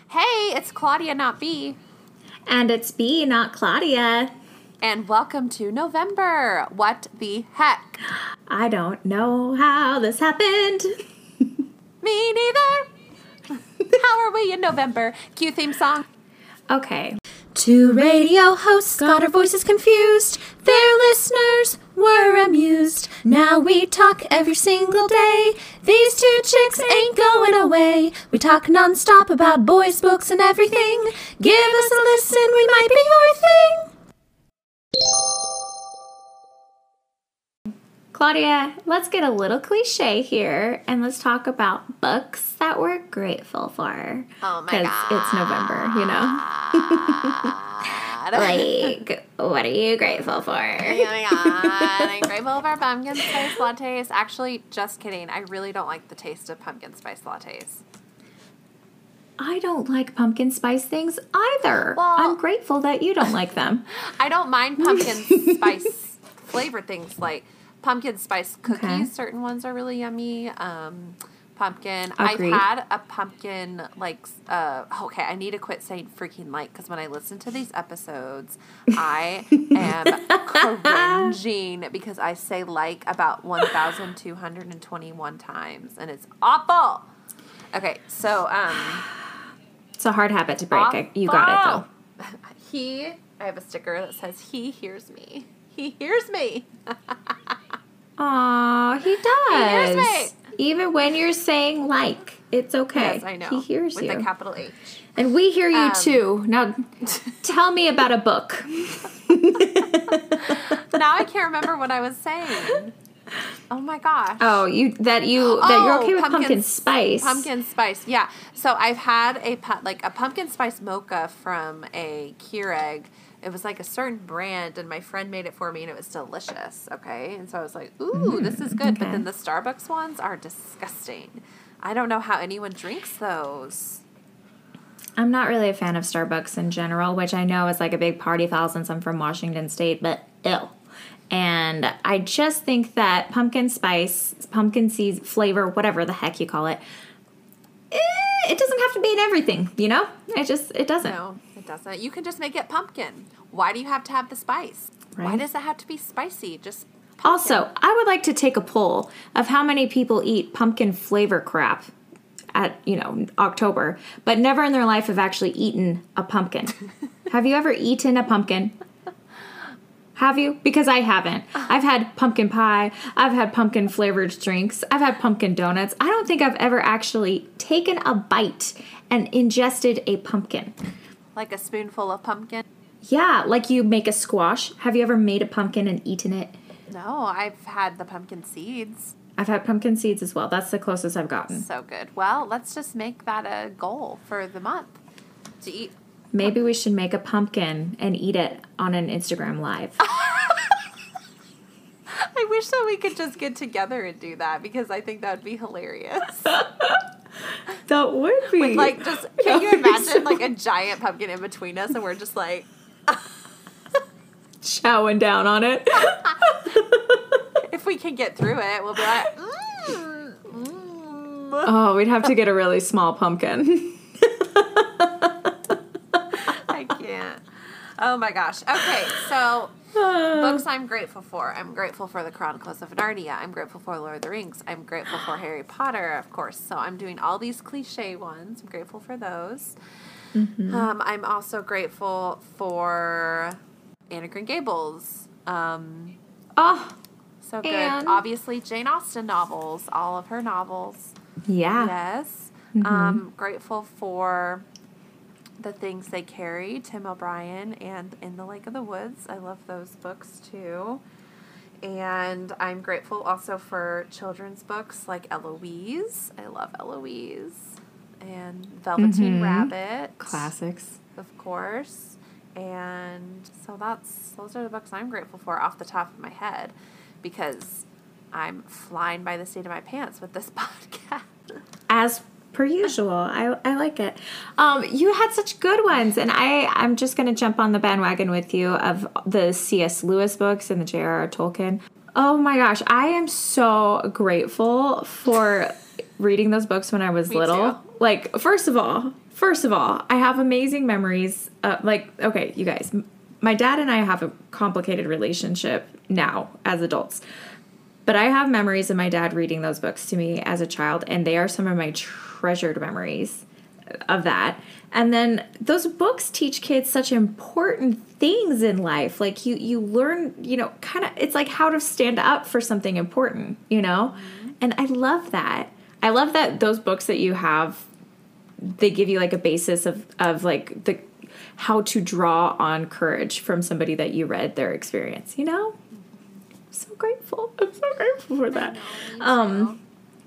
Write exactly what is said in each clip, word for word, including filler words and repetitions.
Hey, it's Claudia, not B. And it's B, not Claudia. And welcome to November. What the heck? I don't know how this happened. Me neither. How are we in November? Cue theme song. Okay. Two radio hosts got our voices confused. Their listeners were amused. Now we talk every single day. These two chicks ain't going away. We talk nonstop about boys, books, and everything. Give us a listen, we might be your thing. Claudia, let's get a little cliche here and let's talk about books that we're grateful for. Oh my god. Because it's November, you know? Like, what are you grateful for? Oh my god. I'm grateful for pumpkin spice lattes. Actually, just kidding. I really don't like the taste of pumpkin spice lattes. I don't like pumpkin spice things either. Well, I'm grateful that you don't like them. I don't mind pumpkin spice flavored things like pumpkin spice cookies. Okay. Certain ones are really yummy. Um, pumpkin. Agreed. I've had a pumpkin, like, uh, okay, I need to quit saying freaking like, because when I listen to these episodes, I am cringing because I say like about one thousand two hundred twenty-one times, and it's awful. Okay, so, um... It's a hard habit to break. I, you got it, though. He, I have a sticker that says, he hears me. He hears me. Aw, he does. He hears me. Even when you're saying like, it's okay. Yes, I know. He hears With you. a capital H. And we hear you Um, too. Now, tell me about a book. Now I can't remember what I was saying. Oh my gosh. Oh, you that you that you're okay with pumpkin, pumpkin spice. Pumpkin spice, yeah. So I've had a pu- like a pumpkin spice mocha from a Keurig. It was like a certain brand, and my friend made it for me, and it was delicious. Okay, and so I was like, "Ooh, mm, this is good." Okay. But then the Starbucks ones are disgusting. I don't know how anyone drinks those. I'm not really a fan of Starbucks in general, which I know is like a big party foul since I'm from Washington State, but ew. And I just think that pumpkin spice, pumpkin seed flavor, whatever the heck you call it, eh, it doesn't have to be in everything, you know? It just, it doesn't. No, it doesn't. You can just make it pumpkin. Why do you have to have the spice? Right. Why does it have to be spicy? Just pumpkin. Also, I would like to take a poll of how many people eat pumpkin flavor crap at, you know, October, but never in their life have actually eaten a pumpkin. Have you ever eaten a pumpkin? Have you? Because I haven't. I've had pumpkin pie. I've had pumpkin flavored drinks. I've had pumpkin donuts. I don't think I've ever actually taken a bite and ingested a pumpkin. Like a spoonful of pumpkin? Yeah, like you make a squash. Have you ever made a pumpkin and eaten it? No, I've had the pumpkin seeds. I've had pumpkin seeds as well. That's the closest I've gotten. So good. Well, let's just make that a goal for the month to eat. Maybe we should make a pumpkin and eat it on an Instagram live. I wish that we could just get together and do that because I think that would be hilarious. That would be. With like just, can you imagine like a giant pumpkin in between us and we're just like chowing down on it. If we can get through it, we'll be like, mm, mm. Oh, we'd have to get a really small pumpkin. I can't. Oh my gosh. Okay, so books I'm grateful for. I'm grateful for the Chronicles of Narnia. I'm grateful for Lord of the Rings. I'm grateful for Harry Potter, of course. So I'm doing all these cliche ones. I'm grateful for those. Mm-hmm. Um, I'm also grateful for Anne of Green Gables. Um, oh, so good. Anne. Obviously, Jane Austen novels. All of her novels. Yeah. Yes. Mm-hmm. Um, grateful for The Things They Carry, Tim O'Brien, and In the Lake of the Woods. I love those books too. And I'm grateful also for children's books like Eloise. I love Eloise. And Velveteen Mm-hmm. Rabbit. Classics. Of course. And so that's those are the books I'm grateful for off the top of my head because I'm flying by the seat of my pants with this podcast. As per usual. I, I like it. Um, you had such good ones, and I, I'm just going to jump on the bandwagon with you of the C S Lewis books and the J R R Tolkien. Oh my gosh, I am so grateful for reading those books when I was Me little. too. Like, first of all, first of all, I have amazing memories. Uh, like, okay, you guys, m- my dad and I have a complicated relationship now as adults. But I have memories of my dad reading those books to me as a child, and they are some of my treasured memories of that. And then those books teach kids such important things in life. Like you, you learn, you know, kind of, it's like how to stand up for something important, you know? Mm-hmm. And I love that. I love that those books that you have, they give you like a basis of, of like the, how to draw on courage from somebody that you read their experience, you know? I'm so grateful. I'm so grateful for that. I know, Um,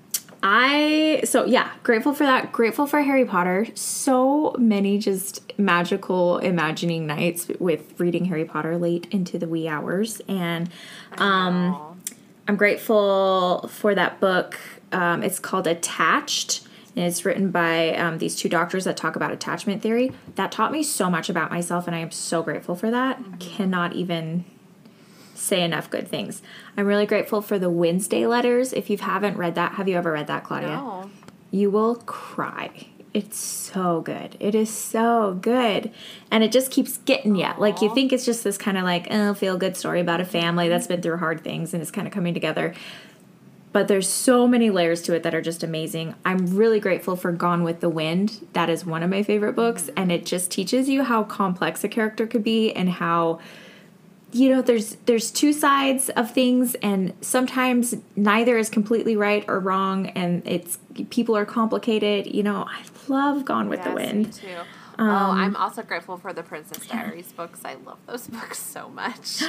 I, so yeah, grateful for that. Grateful for Harry Potter. So many just magical imagining nights with reading Harry Potter late into the wee hours. And, um, I'm grateful for that book. Um, it's called Attached. And it's written by um, these two doctors that talk about attachment theory. That taught me so much about myself, and I am so grateful for that. Mm-hmm. Cannot even say enough good things. I'm really grateful for the Wednesday letters. If you haven't read that, have you ever read that, Claudia? No. You will cry. It's so good. It is so good. And it just keeps getting you. Like, you think it's just this kind of like, oh, feel-good story about a family that's been through hard things and is kind of coming together. But there's so many layers to it that are just amazing. I'm really grateful for Gone with the Wind. That is one of my favorite books. And it just teaches you how complex a character could be and how, you know, there's there's two sides of things, and sometimes neither is completely right or wrong, and it's people are complicated. You know, I love Gone with yes, the Wind. Me too. Um, oh, I'm also grateful for the Princess Diaries books. I love those books so much.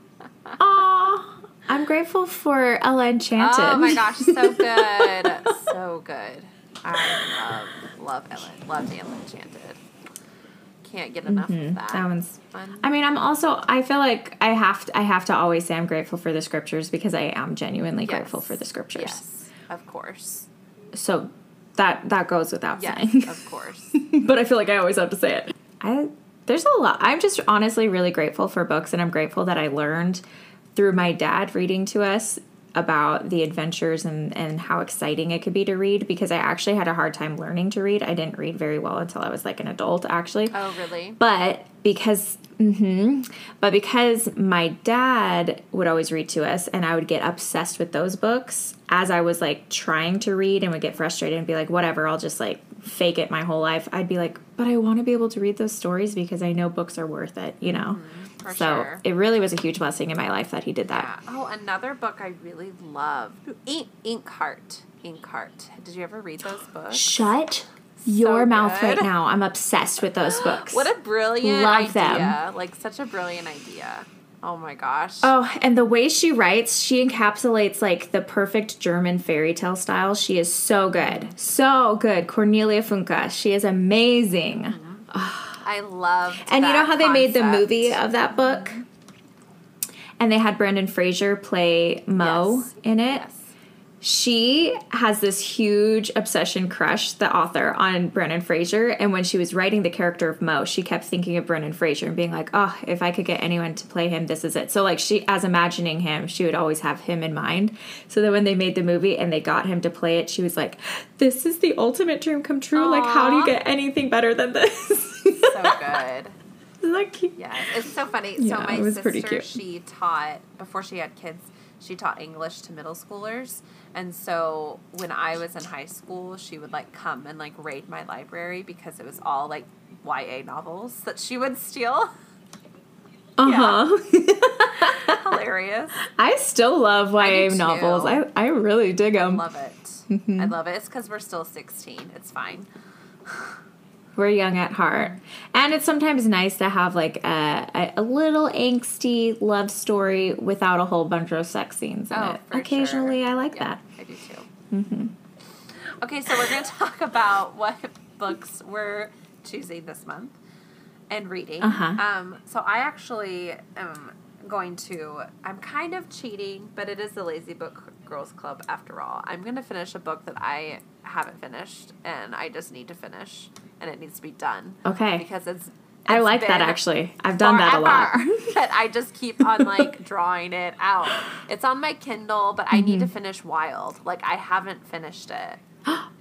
Aw, I'm grateful for Ella Enchanted. Oh my gosh, so good, so good. I love love Ella, loved Ella Enchanted. Can't get enough mm-hmm. of that. That one's fun. I mean, I'm also I feel like I have to I have to always say I'm grateful for the scriptures because I am genuinely yes. grateful for the scriptures. Yes, of course. So that that goes without yes, saying. Of course. But I feel like I always have to say it. I there's a lot. I'm just honestly really grateful for books, and I'm grateful that I learned through my dad reading to us about the adventures and, and how exciting it could be to read, because I actually had a hard time learning to read. I didn't read very well until I was like an adult, actually. Oh, really? But because, mm-hmm, but because my dad would always read to us, and I would get obsessed with those books as I was like trying to read and would get frustrated and be like, whatever, I'll just like fake it my whole life. I'd be like, but I want to be able to read those stories because I know books are worth it, you know? Mm-hmm. For so sure. It really was a huge blessing in my life that he did that. Yeah. Oh, another book I really love. Ink, Inkheart. Inkheart. Did you ever read those books? Shut your so mouth good. right now. I'm obsessed with those books. What a brilliant love idea. Them. Like, such a brilliant idea. Oh, my gosh. Oh, and the way she writes, she encapsulates, like, the perfect German fairy tale style. She is so good. So good. Cornelia Funke. She is amazing. Mm-hmm. Oh. I love And you know how they concept. made the movie of that book? And they had Brendan Fraser play Mo yes. in it? Yes. She has this huge obsession crush, the author, on Brendan Fraser. And when she was writing the character of Mo, she kept thinking of Brendan Fraser and being like, oh, if I could get anyone to play him, this is it. So, like, she, as imagining him, she would always have him in mind. So that when they made the movie and they got him to play it, she was like, this is the ultimate dream come true. Aww. Like, how do you get anything better than this? So good. Isn't that cute? Yeah, it's so funny. Yeah, so my it was sister, pretty cute. she taught, before she had kids, she taught English to middle schoolers. And so when I was in high school, she would, like, come and, like, raid my library because it was all, like, Y A novels that she would steal. Uh-huh. Yeah. Hilarious. I still love Y A I do novels. too. I, I really dig I them. love it. Mm-hmm. I love it. It's because we're still sixteen. It's fine. We're young at heart. And it's sometimes nice to have, like, a, a, a little angsty love story without a whole bunch of sex scenes in Oh, it. for Occasionally, sure. I like Yeah, that. I do too. Mm-hmm. Okay, so we're going to talk about what books we're choosing this month and reading. Uh-huh. Um, so I actually am going to, I'm kind of cheating, but it is the Lazy Book Girls Club after all. I'm going to finish a book that I haven't finished, and I just need to finish, and it needs to be done. Okay. Because it's, I it's like that, been actually. I've done that a lot. forever that I just keep on, like, drawing it out. It's on my Kindle, but I need to finish Wild. Like, I haven't finished it.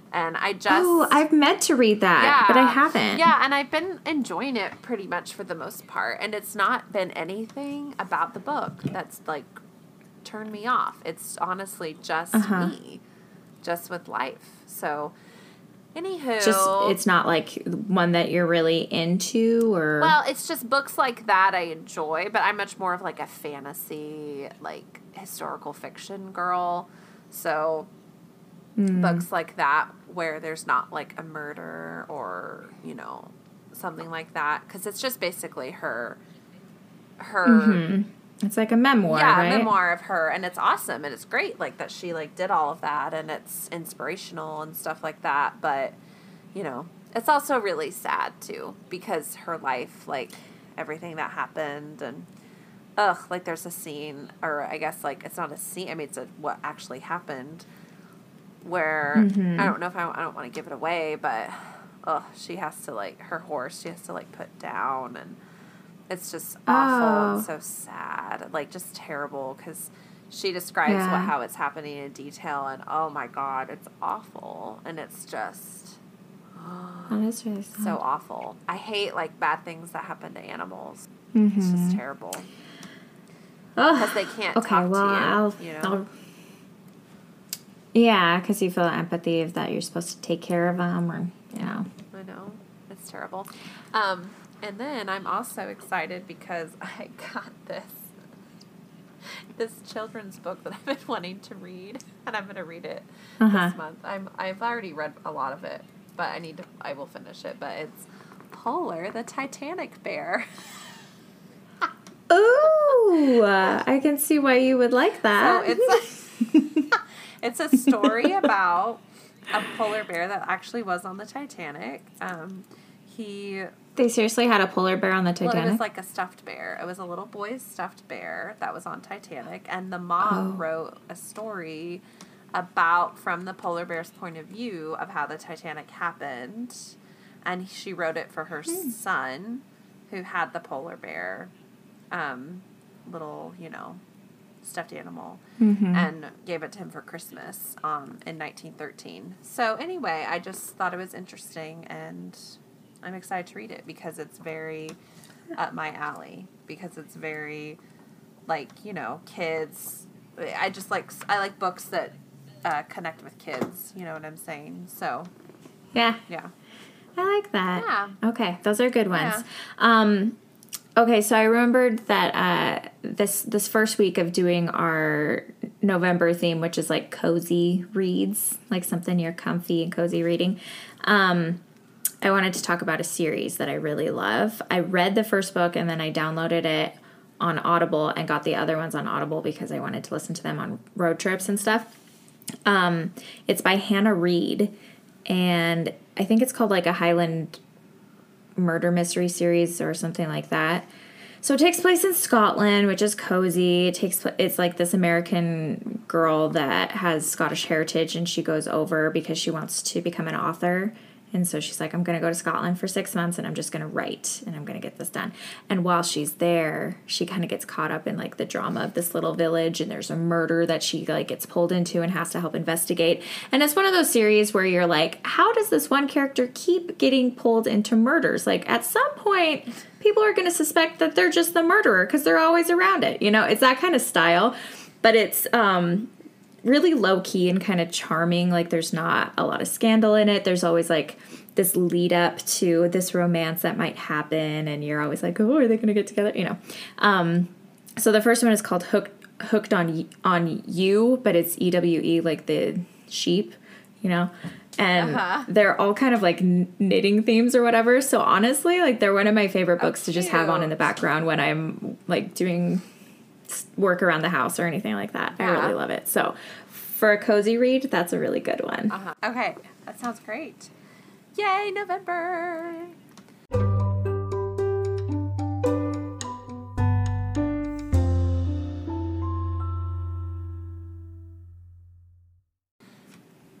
And I just... Oh, I've meant to read that, yeah, but I haven't. Yeah, and I've been enjoying it pretty much for the most part. And it's not been anything about the book that's, like, turned me off. It's honestly just uh-huh. me. Just with life. So, anywho... Just, it's not, like, one that you're really into, or... Well, it's just books like that I enjoy, but I'm much more of, like, a fantasy, like, historical fiction girl. So... Mm. Books like that where there's not like a murder or, you know, something like that. Because it's just basically her, her. Mm-hmm. It's like a memoir, yeah, right? a memoir of her. And it's awesome. And it's great like that she like did all of that. And it's inspirational and stuff like that. But, you know, it's also really sad too. Because her life, like everything that happened and, ugh, like there's a scene, or I guess like it's not a scene. I mean, it's a, what actually happened. Where, mm-hmm. I don't know if I, I don't want to give it away, but, oh, she has to, like, her horse, she has to, like, put down, and it's just awful oh. and so sad. Like, just terrible, because she describes yeah. what, how it's happening in detail, and, oh, my God, it's awful, and it's just, oh, that is really sad. So awful. I hate, like, bad things that happen to animals. Mm-hmm. It's just terrible. Oh, because they can't okay, talk well, to you, I'll, you know? I'll Yeah, because you feel empathy of that you're supposed to take care of them, or, you know. I know. It's terrible. Um, and then I'm also excited because I got this this children's book that I've been wanting to read, and I'm going to read it uh-huh. this month. I'm, I've already read a lot of it, but I need to, I will finish it, but it's Polar, the Titanic Bear. Ooh, uh, I can see why you would like that. So it's It's a story about a polar bear that actually was on the Titanic. Um, he... They seriously had a polar bear on the Titanic? Well, it was like a stuffed bear. It was a little boy's stuffed bear that was on Titanic. And the mom oh. wrote a story about, from the polar bear's point of view, of how the Titanic happened. And she wrote it for her hmm. son, who had the polar bear. Um, little, you know... stuffed animal, mm-hmm. and gave it to him for Christmas um, in nineteen thirteen. So anyway, I just thought it was interesting, and I'm excited to read it because it's very up my alley, because it's very, like, you know, kids. I just like, I like books that uh, connect with kids, you know what I'm saying? So, yeah. Yeah. I like that. Yeah. Okay, those are good ones. Yeah. Um, Okay, so I remembered that uh, this this first week of doing our November theme, which is like cozy reads, like something you're comfy and cozy reading, um, I wanted to talk about a series that I really love. I read the first book and then I downloaded it on Audible and got the other ones on Audible because I wanted to listen to them on road trips and stuff. Um, it's by Hannah Reid, and I think it's called like a Highland murder mystery series or something like that. So it takes place in Scotland, which is cozy. It takes it's like this American girl that has Scottish heritage, and she goes over because she wants to become an author. And so she's like, I'm going to go to Scotland for six months and I'm just going to write and I'm going to get this done. And while she's there, she kind of gets caught up in like the drama of this little village, and there's a murder that she like gets pulled into and has to help investigate. And it's one of those series where you're like, how does this one character keep getting pulled into murders? Like at some point, people are going to suspect that they're just the murderer because they're always around it. You know, it's that kind of style, but it's, um, really low-key and kind of charming. Like there's not a lot of scandal in it. There's always like this lead up to this romance that might happen, and you're always like, oh, are they going to get together? You know. Um, so the first one is called Hooked Hooked on on You, but it's E W E, like the sheep, you know. And uh-huh. they're all kind of like knitting themes or whatever. So honestly, like they're one of my favorite books oh, to just have on in the background when I'm like doing work around the house or anything like that. Yeah. I really love it. So for a cozy read, that's a really good one. Uh-huh. Okay, that sounds great. Yay, November!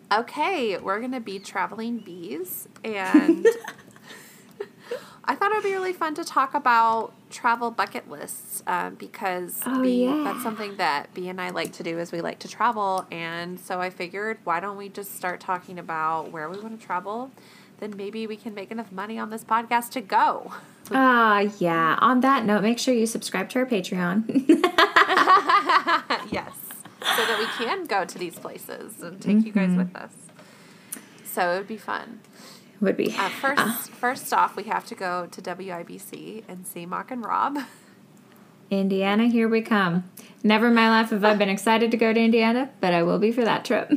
Okay, we're going to be traveling bees, and I thought it would be really fun to talk about travel bucket lists uh, because Oh, B, yeah. that's something that B and I like to do is we like to travel. And so I figured, why don't we just start talking about where we want to travel? Then maybe we can make enough money on this podcast to go. Ah, yeah. On that note, make sure you subscribe to our Patreon. Yes. So that we can go to these places and take you guys with us. So it would be fun. Would be. Uh, first, first off, we have to go to W I B C and see Mock and Rob. Indiana, here we come. Never in my life have I been excited to go to Indiana, but I will be for that trip.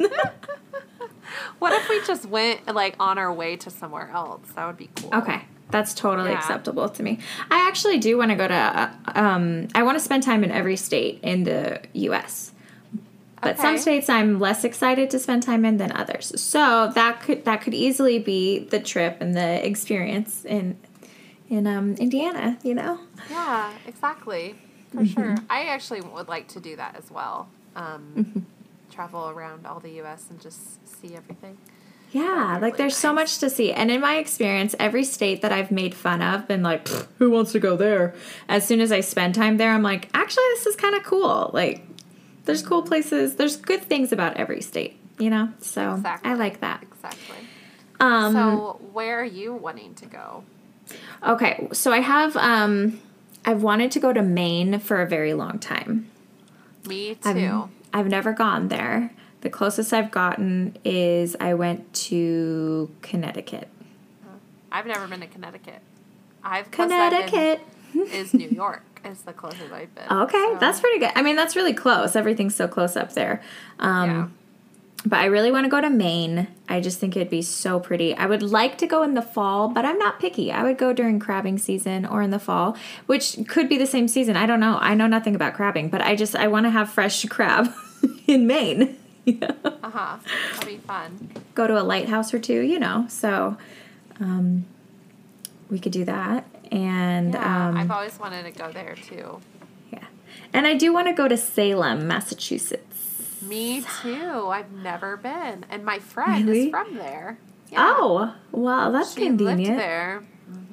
What if we just went like on our way to somewhere else? That would be cool. Okay. That's totally Yeah. acceptable to me. I actually do want to go to, uh, um, I want to spend time in every state in the U S But some Okay. states I'm less excited to spend time in than others. So that could that could easily be the trip and the experience in in um, Indiana, you know? Yeah, exactly. For sure. I actually would like to do that as well. Um, Travel around all the U S and just see everything. Yeah, That'd be like really there's so nice. much to see. And in my experience, every state that I've made fun of, been like, "Pfft, who wants to go there? As soon as I spend time there, I'm like, actually, this is kind of cool. Like, there's cool places. There's good things about every state, you know? So Exactly. I like that. Exactly. Um, So where are you wanting to go? okay, so I have, um, I've wanted to go to Maine for a very long time. Me I've, too. I've never gone there. The closest I've gotten is I went to Connecticut. I've never been to Connecticut. I've closest I've been Connecticut. is New York. Is the closest I've been. Okay, So, that's pretty good. I mean, that's really close. Everything's so close up there. Um, yeah. But I really want to go to Maine. I just think it'd be so pretty. I would like to go in the fall, but I'm not picky. I would go during crabbing season or in the fall, which could be the same season. I don't know. I know nothing about crabbing, but I just I want to have fresh crab in Maine. Yeah. Uh huh. That'll be fun. Go to a lighthouse or two, you know. So um, we could do that. And Yeah, um, I've always wanted to go there too. yeah. And I do want to go to Salem, Massachusetts. Me too. I've never been, and my friend Really? is from there. Yeah. Oh, well, that's she convenient. lived there.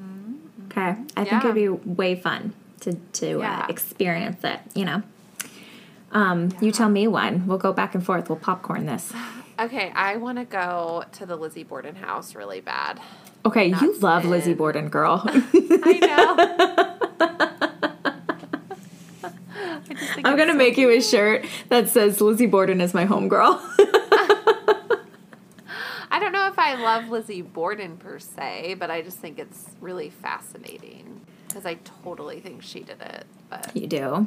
Okay, I think Yeah. it'd be way fun to to Yeah. uh, experience it. You know, um, you tell me when. We'll go back and forth. We'll popcorn this. Okay, I want to go to the Lizzie Borden house really bad. Okay, you Nuts love Lizzie in. Borden, girl. I know. I just think I'm it's gonna so make you a shirt that says Lizzie Borden is my homegirl. I don't know if I love Lizzie Borden per se, but I just think it's really fascinating because I totally think she did it. But You do.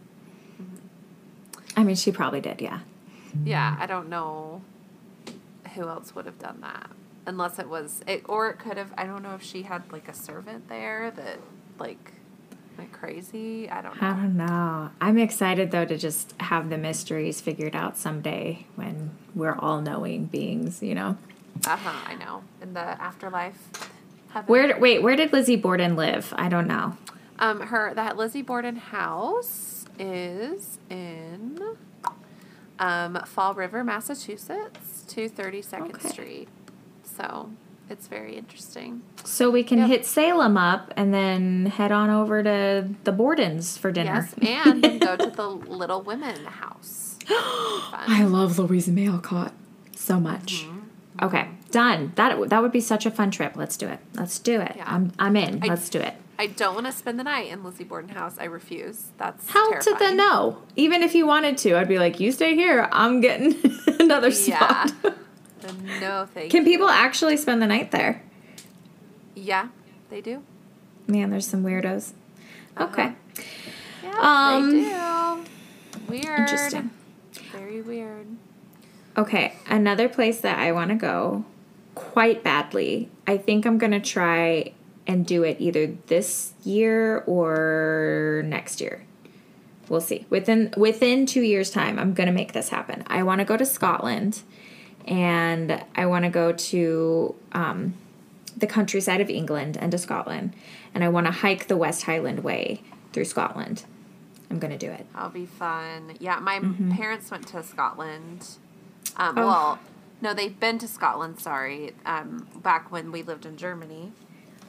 I mean, she probably did. Yeah. yeah, I don't know who else would have done that unless it was it, or it could have. I don't know if she had like a servant there that like went crazy. I don't I know. don't know. I'm excited though to just have the mysteries figured out someday when we're all knowing beings. You know. Uh huh. I know. In the afterlife. Heaven. Where? Wait. Where did Lizzie Borden live? I don't know. Um, her that Lizzie Borden house is in um, Fall River, Massachusetts, two thirty Second Okay. Street. So it's very interesting. So we can Yep. hit Salem up and then head on over to the Bordens for dinner. Yes, and then go to the Little Women house. Fun. I love Louise May Alcott so much. Mm-hmm. Okay, done. That that would be such a fun trip. Let's do it. Let's do it. Yeah. I'm I'm in. I- Let's do it. I don't want to spend the night in Lizzie Borden house. I refuse. That's How terrifying. to the no? Even if you wanted to, I'd be like, you stay here. I'm getting another Yeah. spot. Then no, thank Can you. people actually spend the night there? Yeah, they do. Man, there's some weirdos. Uh-huh. Okay. Yeah, Um, they do. Weird. Interesting. Very weird. Okay, another place that I want to go quite badly. I think I'm going to try and do it either this year or next year. We'll see. Within within two years' time, I'm going to make this happen. I want to go to Scotland, and I want to go to um, the countryside of England and to Scotland, and I want to hike the West Highland Way through Scotland. I'm going to do it. That'll be fun. Yeah, my parents went to Scotland. Um, Oh. Well, no, they've been to Scotland, sorry, um, back when we lived in Germany.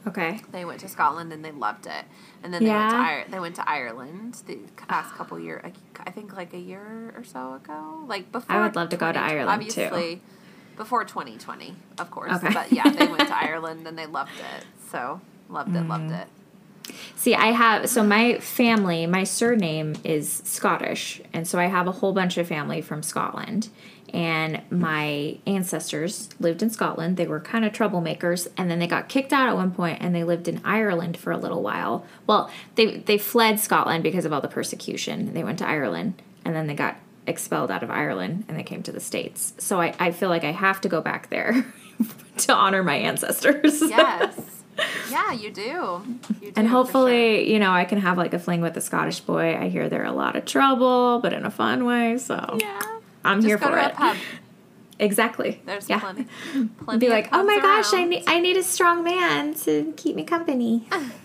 Okay. They went to Scotland and they loved it. And then they Yeah. went to Ir- they went to Ireland the past couple years. I think like a year or so ago. Like before. I would love to go to twenty Ireland, too. obviously, before twenty twenty, of course. Okay. But yeah, they went to Ireland and they loved it. So loved it, loved it. See, I have, so my family, my surname is Scottish, and so I have a whole bunch of family from Scotland, and my ancestors lived in Scotland. They were kind of troublemakers, and then they got kicked out at one point, and they lived in Ireland for a little while. Well, they, they fled Scotland because of all the persecution. They went to Ireland, and then they got expelled out of Ireland, and they came to the States. So I, I feel like I have to go back there to honor my ancestors. Yes. Yeah, you do. You do And for hopefully, sure. you know, I can have like a fling with a Scottish boy. I hear they're a lot of trouble, but in a fun way. So Yeah. I'm Just here go for to it. a pub. Exactly. There's yeah. plenty. plenty Be of like, oh pubs my gosh, I around." need I need a strong man to keep me company.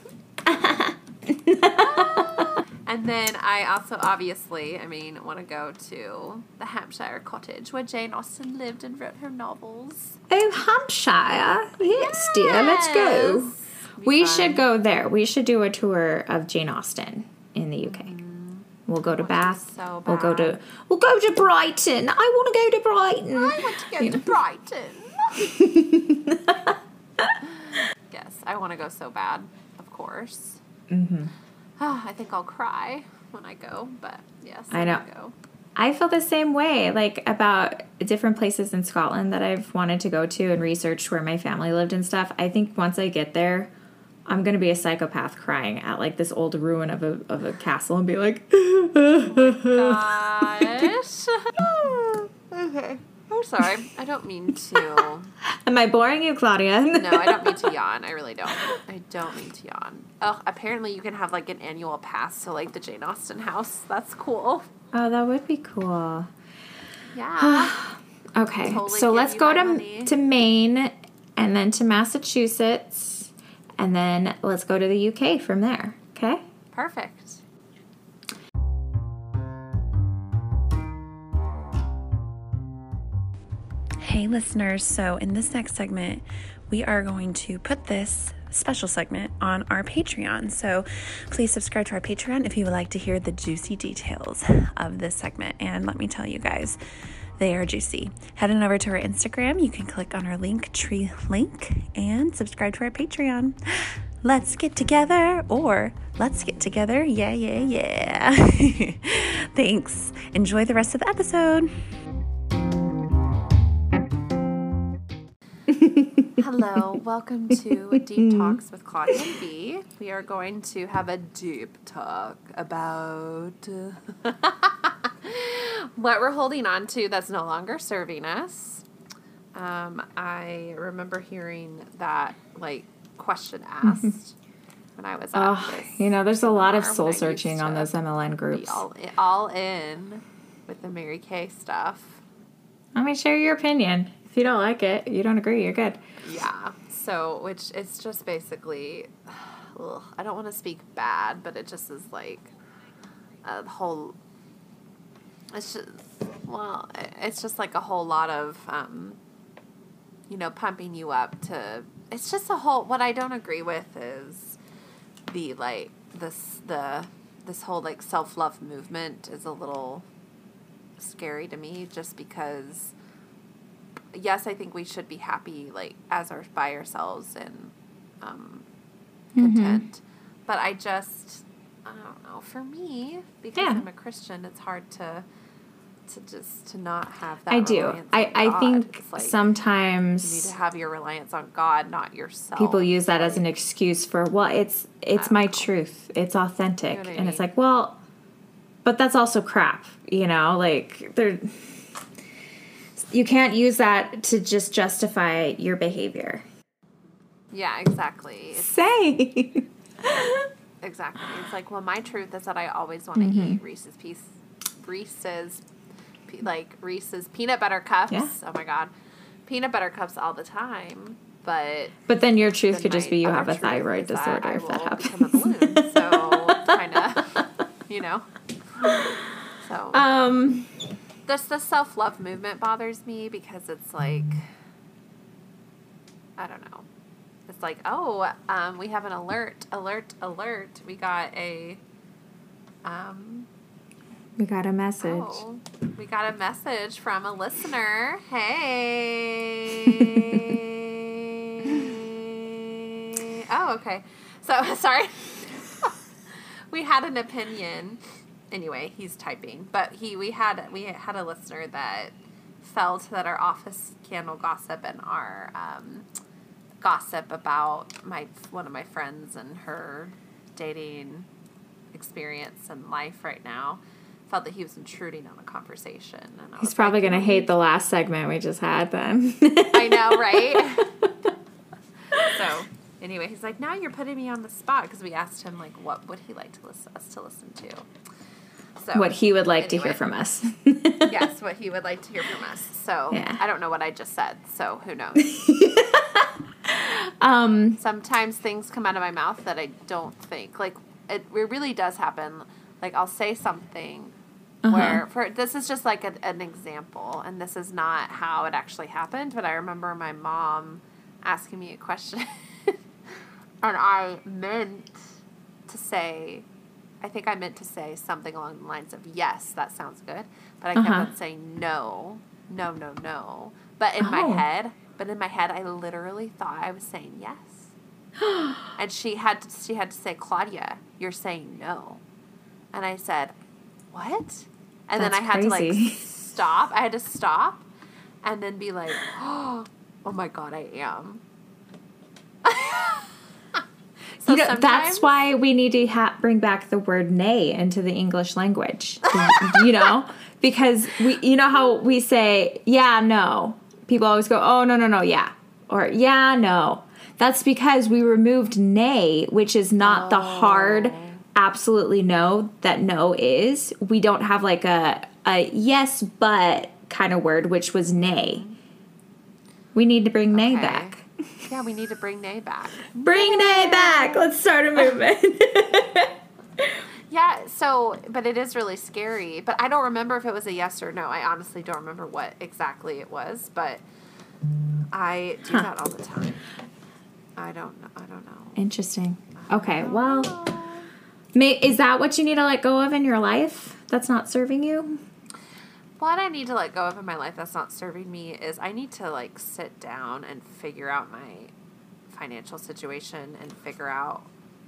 And then I also obviously, I mean, want to go to the Hampshire cottage where Jane Austen lived and wrote her novels. Oh, Hampshire. Yes, dear. Let's go. Yes. Be We fun. should go there. We should do a tour of Jane Austen in the U K. We'll go to want to Bath. so We'll go to bad. We'll go to Brighton. I want to go to Brighton. I want to go You to know. Brighton. Yes, I want to go so bad, of course. Mm-hmm. I think I'll cry when I go, but yes, I know. wanna Go. I feel the same way, like about different places in Scotland that I've wanted to go to and researched where my family lived and stuff. I think once I get there, I'm gonna be a psychopath crying at like this old ruin of a of a castle and be like, Gosh. Okay. I'm sorry. I don't mean to. am I boring you, Claudia? No, I don't mean to yawn. I really don't. I don't mean to yawn. Oh, apparently you can have like an annual pass to like the Jane Austen house. That's cool. Oh, that would be cool. Yeah. Okay, Totally so give let's you go my to money. to Maine and then to Massachusetts, and then let's go to the U K from there. Okay. Perfect. Hey, listeners. So, in this next segment, we are going to put this special segment on our Patreon. So, please subscribe to our Patreon if you would like to hear the juicy details of this segment. And let me tell you guys, they are juicy. Head on over to our Instagram. You can click on our link tree link and subscribe to our Patreon. Let's get together, or let's get together. Yeah, yeah, yeah. Thanks. Enjoy the rest of the episode. Hello, welcome to Deep Talks with Claudia and B. We are going to have a deep talk about uh, what we're holding on to that's no longer serving us. Um, I remember hearing that like question asked when I was at Oh, this you know, there's a lot of seminar when soul I searching used on to those M L N be groups. all, all in with the Mary Kay stuff. I mean, share your opinion. If you don't like it, you don't agree, you're good. Yeah. So, which it's just basically, ugh, I don't want to speak bad, but it just is like a whole. It's just well, it's just like a whole lot of, um, you know, pumping you up to. It's just a whole. What I don't agree with is the like this the this whole like self love movement is a little scary to me, just because. Yes, I think we should be happy, like, as our by ourselves and um, content. Mm-hmm. But I just, I don't know. For me, because Yeah. I'm a Christian, it's hard to to just to not have that. I do. reliance I, on I God. think It's like, sometimes you need to have your reliance on God, not yourself. people use that as Like, an excuse for, well, it's it's my truth. It's authentic. You know what I and it's mean? like, well, but that's also crap, you know? Like, there, you can't use that to just justify your behavior. Yeah, exactly. It's, Say. exactly. It's like, well, my truth is that I always want to Mm-hmm. eat Reese's piece, Reese's, pe- like Reese's peanut butter cups. Yeah. Oh my God, peanut butter cups all the time. But But then your truth then could just my be you other have a truth thyroid is disorder I if that will happens. become a balloon. So kind of, you know. So Um, this the self love movement bothers me because it's like, I don't know. was like, oh, um, we have an alert, alert, alert. We got a, um, We got a message. oh, we got a message from a listener. Hey. Oh, okay. So, sorry. We had an opinion. Anyway, he's typing, but he we had we had a listener that felt that our office candle gossip and our um, gossip about my one of my friends and her dating experience and life right now felt that he was intruding on a conversation. And I He's was probably like, going to hate the last segment we just had then. I know, right? So, anyway, he's like, now you're putting me on the spot, because we asked him, like, what would he like to listen, us to listen to? So What he would like to anyway. hear from us. Yes, what he would like to hear from us. So, Yeah. I don't know what I just said, so who knows? um, Sometimes things come out of my mouth that I don't think. Like, it, it really does happen. Like, I'll say something Uh-huh. where, for this is just like a, an example, and this is not how it actually happened, but I remember my mom asking me a question, and I meant to say, I think I meant to say something along the lines of, yes, that sounds good, but I kept Uh-huh. on saying no, no, no, no. But in Oh. my head, but in my head, I literally thought I was saying yes. And she had to, she had to say, Claudia, you're saying no. And I said, what? And then That's I had to, like, crazy. stop. I had to stop and then be like, oh, my God, I am. So you know, sometimes- that's why we need to ha- bring back the word nay into the English language. You know, because we, you know how we say, yeah, no. People always go, oh, no, no, no, yeah. Or, yeah, no. That's because we removed nay, which is not the hard, absolutely no that no is. We don't have like a, a yes, but kind of word, which was nay. We need to bring nay Okay. back. Yeah, we need to bring nay back. Bring nay back. Let's start a movement. Yeah, so, but it is really scary. But I don't remember if it was a yes or no. I honestly don't remember what exactly it was, but I do Huh. that all the time. I don't know. I don't know. Interesting. Okay, well, may, is that what you need to let go of in your life that's not serving you? What I need to let go of in my life that's not serving me is I need to, like, sit down and figure out my financial situation and figure out.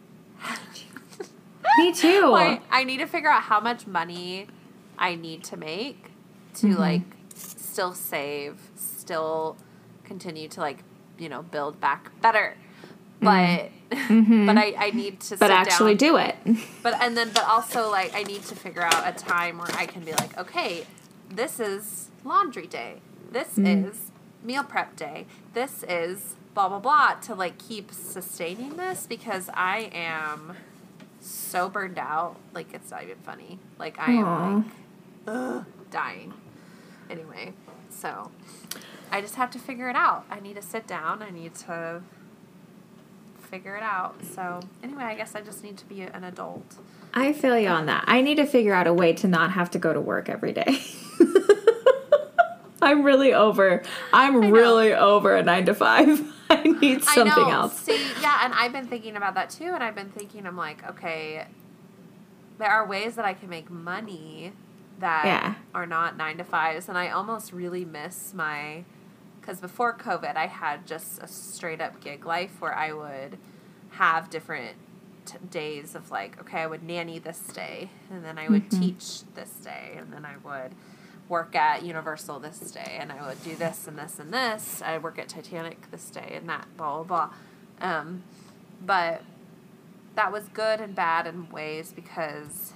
Me too. Like, I need to figure out how much money I need to make to, Mm-hmm. like, still save, still continue to, like, you know, build back better. But, Mm-hmm. but I, I need to but sit actually down. do it. But, and then, but also, like, I need to figure out a time where I can be like, okay, this is laundry day. This Mm. is meal prep day. This is blah, blah, blah, to, like, keep sustaining this, because I am so burned out. Like, it's not even funny. Like, I Aw. am, like, ugh, dying. Anyway, so I just have to figure it out. I need to sit down. I need to figure it out. So, anyway, I guess I just need to be an adult. I feel you on that. I need to figure out a way to not have to go to work every day. I'm really over. I'm know. really over a nine to five. I need something I know. else. See, yeah, and I've been thinking about that too, and I've been thinking, I'm like, okay, there are ways that I can make money that Yeah. are not nine to fives, and I almost really miss my, because before COVID, I had just a straight up gig life where I would have different t- days of like, okay, I would nanny this day, and then I would Mm-hmm. teach this day, and then I would work at Universal this day, and I would do this and this and this. I'd work at Titanic this day and that, blah, blah, blah. Um, but that was good and bad in ways because,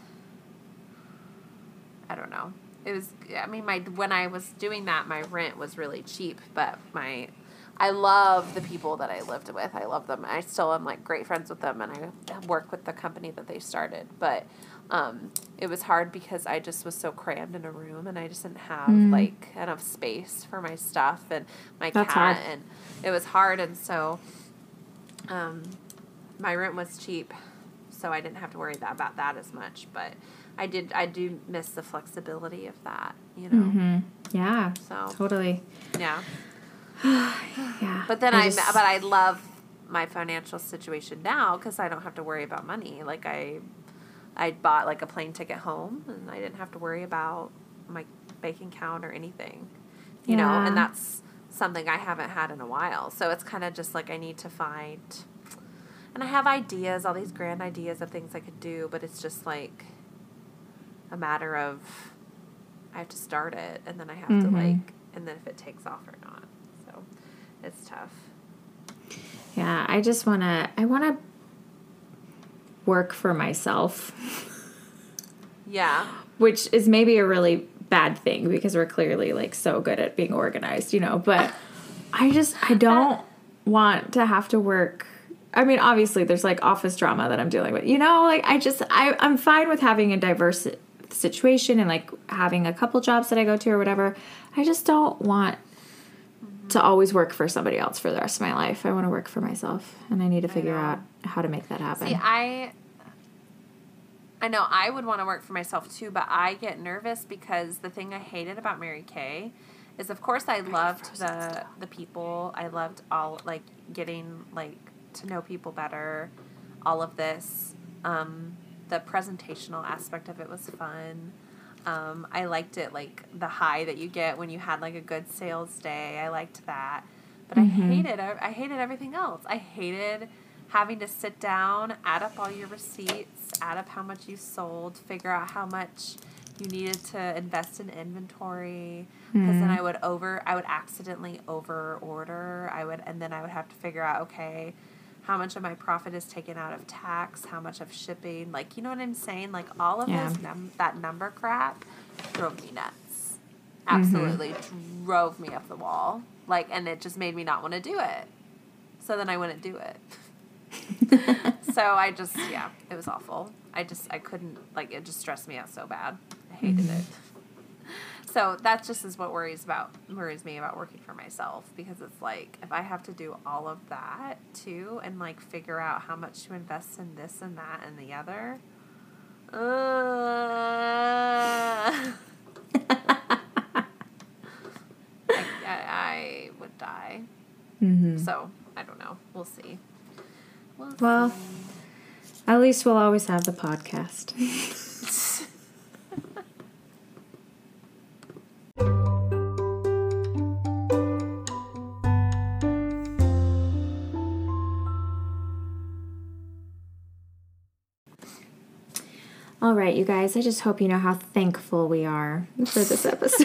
I don't know. It was, I mean, my when I was doing that, my rent was really cheap, but my, I love the people that I lived with. I love them. I still am, like, great friends with them, and I work with the company that they started. But um, it was hard because I just was so crammed in a room, and I just didn't have, like, enough space for my stuff and my That's cat. hard. And it was hard, and so um, my rent was cheap, so I didn't have to worry that, about that as much. But I did, I do miss the flexibility of that, you know. Mm-hmm. Yeah, So totally. yeah. Yeah. But then I I, just- but I love my financial situation now because I don't have to worry about money. Like I, I bought like a plane ticket home, and I didn't have to worry about my bank account or anything, you Yeah. know. And that's something I haven't had in a while. So it's kind of just like I need to find, and I have ideas, all these grand ideas of things I could do, but it's just like a matter of I have to start it, and then I have Mm-hmm. to like, and then if it takes off or not. So it's tough. Yeah, I just want to, I want to work for myself, Yeah. which is maybe a really bad thing because we're clearly like so good at being organized, you know, but I just, I don't want to have to work. I mean, obviously there's like office drama that I'm dealing with, you know, like I just, I, I'm fine with having a diverse situation and like having a couple jobs that I go to or whatever. I just don't want to always work for somebody else for the rest of my life. I want to work for myself, and I need to figure know. out how to make that happen. See, I, I know I would want to work for myself too, but I get nervous because the thing I hated about Mary Kay is, of course, I loved the the people. I loved all like getting like to know people better. All of this, um, the presentational aspect of it was fun. Um, I liked it, like the high that you get when you had like a good sales day. I liked that, but Mm-hmm. I hated I hated everything else. I hated having to sit down, add up all your receipts, add up how much you sold, figure out how much you needed to invest in inventory. Because then I would over, I would accidentally over order. I would, and then I would have to figure out, okay, how much of my profit is taken out of tax, how much of shipping, like, you know what I'm saying? Like, all of Yeah. those num- that number crap drove me nuts. Absolutely drove me up the wall. Like, and it just made me not want to do it. So then I wouldn't do it. So I just, yeah, it was awful. I just, I couldn't, like, it just stressed me out so bad. I hated it. So that just is what worries about worries me about working for myself, because it's like if I have to do all of that too and like figure out how much to invest in this and that and the other, uh, I, I, I would die. Mm-hmm. So I don't know. We'll see. We'll, Well, see. at least we'll always have the podcast. All right, you guys, I just hope you know how thankful we are for this episode.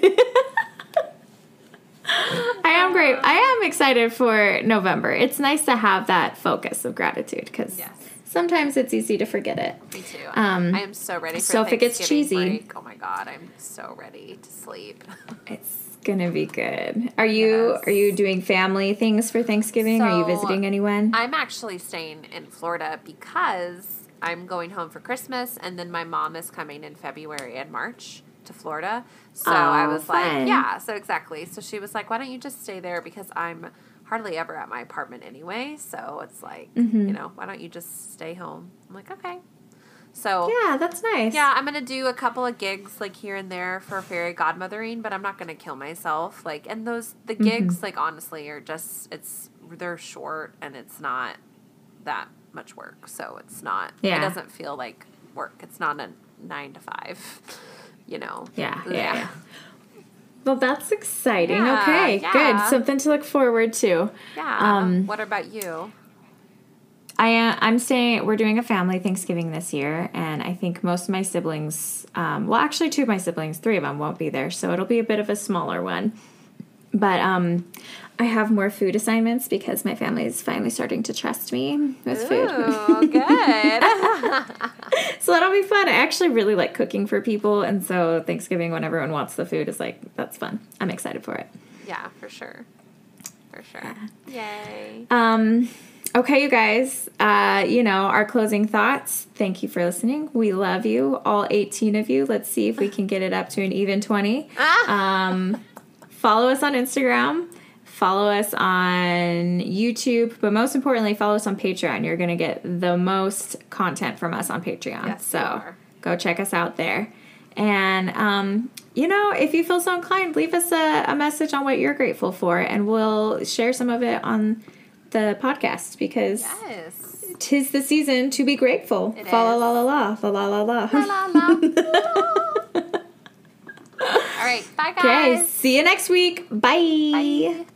I am great. I am excited for November. It's nice to have that focus of gratitude because Yes. sometimes it's easy to forget it. Me too. Um, I am so ready for so if it gets Thanksgiving cheesy- break. Oh my god, I'm so ready to sleep. It's gonna be good. Are you Yes. are you doing family things for Thanksgiving? are you So, visiting anyone? I'm actually staying in Florida because I'm going home for Christmas, and then my mom is coming in February and March to Florida. So I Oh, was fun. like, yeah, so exactly. So she was like, why don't you just stay there, because I'm hardly ever at my apartment anyway. So it's like, Mm-hmm. you know, why don't you just stay home? I'm like, okay. So Yeah, that's nice. yeah, I'm gonna do a couple of gigs like here and there for fairy godmothering, but I'm not gonna kill myself. Like, and those the Mm-hmm. gigs, like honestly, are just it's they're short and it's not that much work, so it's not. Yeah. It doesn't feel like work. It's not a nine to five. You know. Yeah, yeah, yeah. Well, that's exciting. Yeah, okay, yeah. good. Something to look forward to. Yeah. Um, what about you? I am. I'm staying. We're doing a family Thanksgiving this year, and I think most of my siblings, um, well, actually, two of my siblings, three of them won't be there, so it'll be a bit of a smaller one. But um, I have more food assignments because my family is finally starting to trust me with food. Ooh, good. So that'll be fun. I actually really like cooking for people, and so Thanksgiving, when everyone wants the food, is like that's fun. I'm excited for it. Yeah, for sure. For sure. Yay. Um, okay, you guys, uh, you know, our closing thoughts. Thank you for listening. We love you, all eighteen of you. Let's see if we can get it up to an even twenty. Um, follow us on Instagram. Follow us on YouTube. But most importantly, follow us on Patreon. You're going to get the most content from us on Patreon. Yes, so you are. go check us out there. And, um, you know, if you feel so inclined, leave us a, a message on what you're grateful for, and we'll share some of it on the podcast because Yes. tis the season to be grateful. It Fa la is. la la la la la la la. La, la, la. All right. Bye, guys. Okay, see you next week. Bye. Bye.